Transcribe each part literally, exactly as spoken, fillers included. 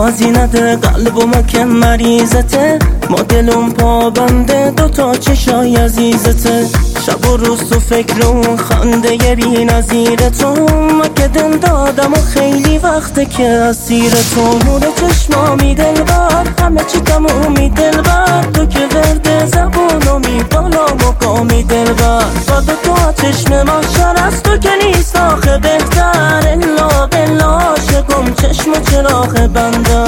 بازی نده قلب و ما که مریضته، ما دلم پا بنده دوتا چشای عزیزته. شب و روز تو فکر اون خنده ی بی نظیر تو، ما که دل دادم و خیلی وقته که اسیر تو. نور چشمامی دلبر همه چی تمومی دلبر، تو که ورد زبونمی بالا مقامی دلبر. با دو تا چشم محشر از تو که نیست آخه بهتر، الا بلا عاشقم چشم و چراغ بنده.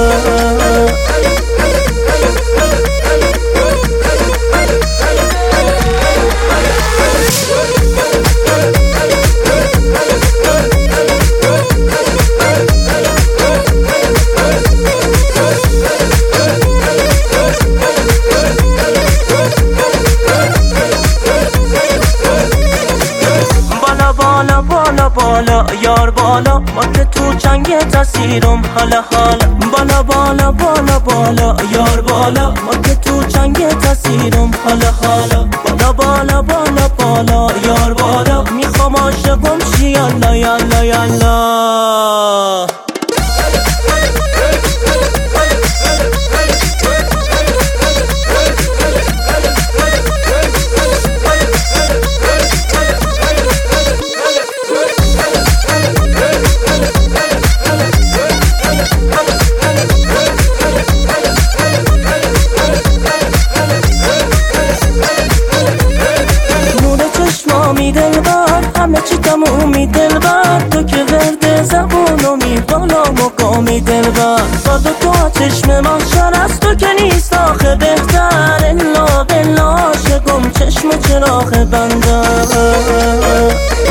بالا بالا بالا یار بالا، ما که تو چنگ تسیرم حالا حالا. بالا بالا بالا بالا یار بالا، ما که تو چنگ تسیرم حالا حالا. بالا بالا بالا بالا یار بالا، میخوام عاشقم شی یالا یالا یالا. دلبر همه چی تمومی دلبر، تو که ورد زبونمی بالا مقامی دلبر. با دو تا چشم محشر از تو که نیست آخه بهتر، الا بلا عاشقم چشم و چراغ بنده.